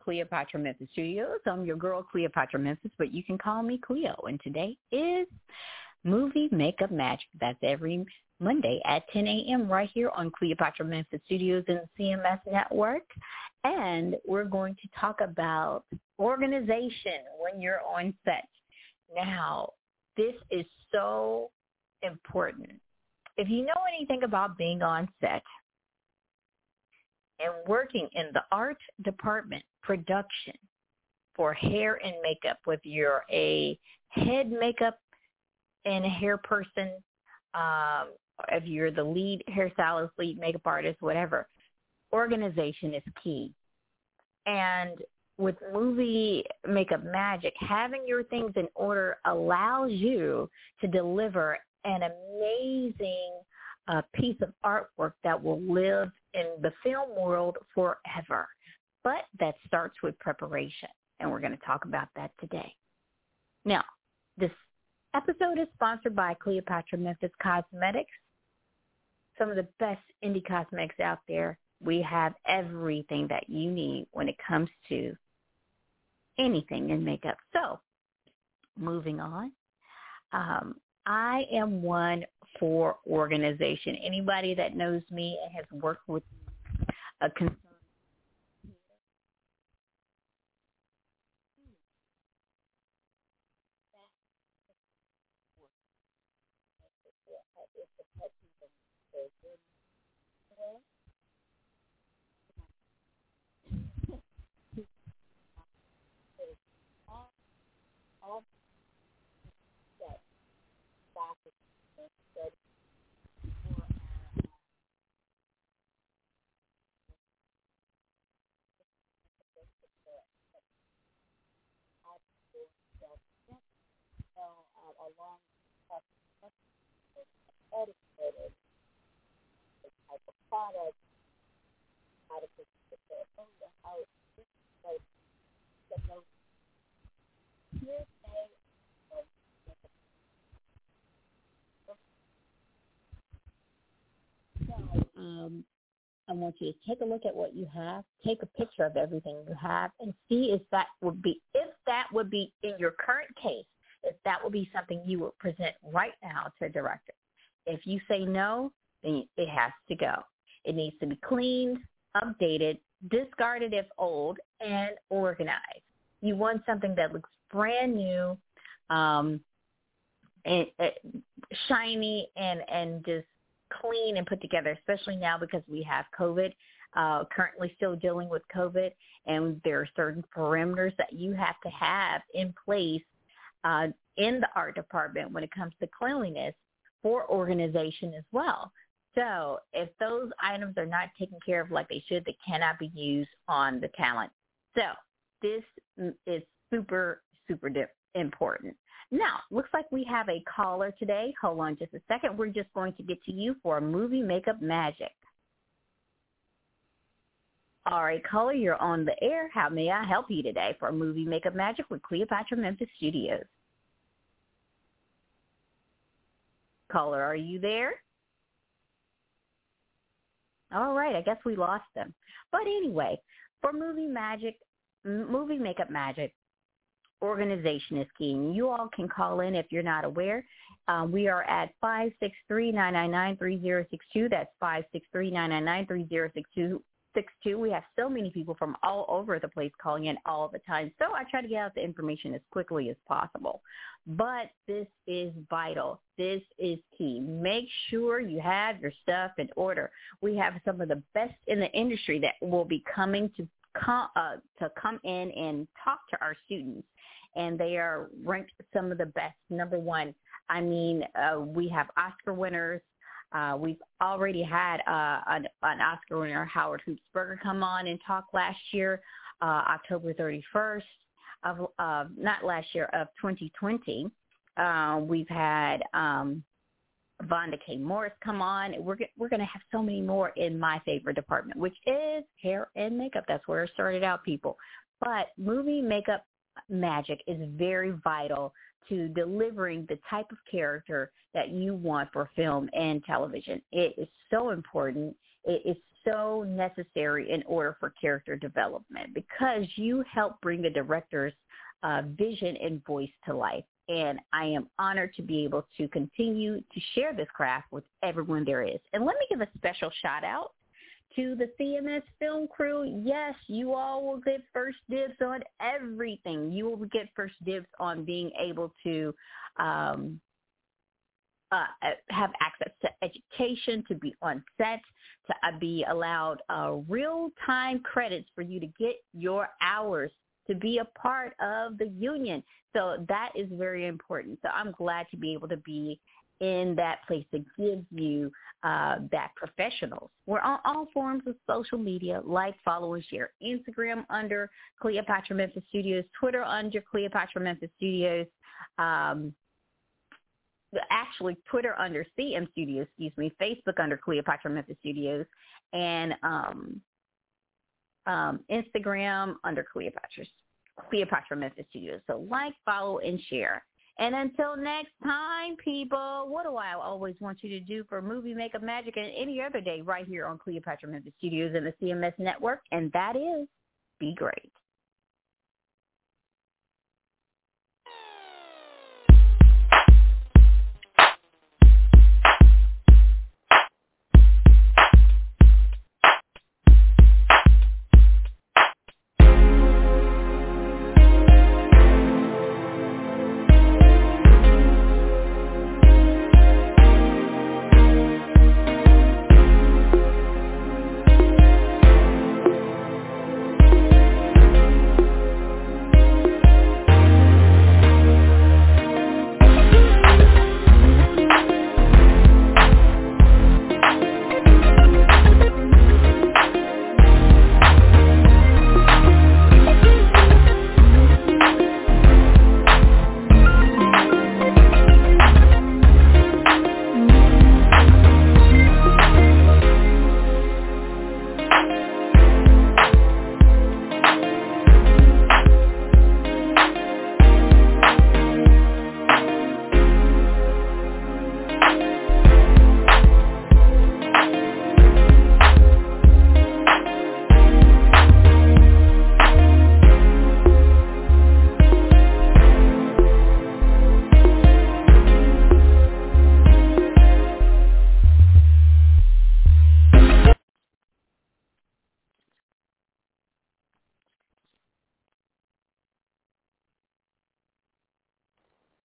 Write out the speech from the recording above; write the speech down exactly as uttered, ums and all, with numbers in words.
Cleopatra Memphis Studios. I'm your girl, Cleopatra Memphis, but you can call me Cleo. And today is Movie Makeup Magic. That's every Monday at ten a.m. right here on Cleopatra Memphis Studios and the C M S Network. And we're going to talk about organization when you're on set. Now, this is so important. If you know anything about being on set and working in the art department, production for hair and makeup, whether you're a head makeup and a hair person, um, if you're the lead hairstylist, lead makeup artist, whatever, organization is key. And with Movie Makeup Magic, having your things in order allows you to deliver an amazing uh, piece of artwork that will live in the film world forever. But that starts with preparation, and we're going to talk about that today. Now, this episode is sponsored by Cleopatra Memphis Cosmetics, some of the best indie cosmetics out there. We have everything that you need when it comes to anything in makeup. So, moving on. Um, I am one for organization. Anybody that knows me and has worked with a concern, um, I want you to take a look at what you have, take a picture of everything you have, and see if that would be, if that would be in your current case, if that would be something you would present right now to a director. If you say no, then it has to go. It needs to be cleaned, updated, discarded if old, and organized. You want something that looks brand new, um, and, and shiny, and and just clean and put together, especially now because we have COVID, uh, currently still dealing with COVID, and there are certain parameters that you have to have in place uh, in the art department when it comes to cleanliness for organization as well. So if those items are not taken care of like they should, they cannot be used on the talent. So this is super, super di- important. Now, looks like we have a caller today. Hold on just a second. We're just going to get to you for Movie Makeup Magic. All right, caller, you're on the air. How may I help you today for Movie Makeup Magic with Cleopatra Memphis Studios? Caller, are you there? All right, I guess we lost them. But anyway, for Movie Magic, Movie Makeup Magic, organization is key. And you all can call in if you're not aware. Um, we are at five six three, nine nine nine, three zero six two. That's five six three, nine nine nine, three zero six two. We have so many people from all over the place calling in all the time. So I try to get out the information as quickly as possible. But this is vital. This is key. Make sure you have your stuff in order. We have some of the best in the industry that will be coming to come, uh, to come in and talk to our students. And they are ranked some of the best. Number one, I mean, uh, we have Oscar winners. Uh, we've already had uh, an, an Oscar winner, Howard Hoopsberger, come on and talk last year, uh, October thirty-first of uh, not last year of twenty twenty. Uh, we've had um, Vonda K. Morris come on. We're we're going to have so many more in my favorite department, which is hair and makeup. That's where it started out, people. But Movie Makeup Magic is very vital to delivering the type of character that you want for film and television. It is so important. It is so necessary in order for character development because you help bring the director's uh, vision and voice to life. And I am honored to be able to continue to share this craft with everyone there is. And let me give a special shout out to the C M S film crew. Yes, you all will get first dibs on everything. You will get first dibs on being able to um, uh, have access to education, to be on set, to uh, be allowed uh, real-time credits for you to get your hours, to be a part of the union. So that is very important. So I'm glad to be able to be in that place to give you uh, that professionals. We're on all forms of social media, like, follow, and share. Instagram under Cleopatra Memphis Studios, Twitter under Cleopatra Memphis Studios, um, actually Twitter under C M Studios, excuse me, Facebook under Cleopatra Memphis Studios, and um, um, Instagram under Cleopatra, Cleopatra Memphis Studios. So like, follow, and share. And until next time, people, what do I always want you to do for Movie Makeup Magic and any other day right here on Cleopatra Memphis Studios and the C M S Network? And that is be great.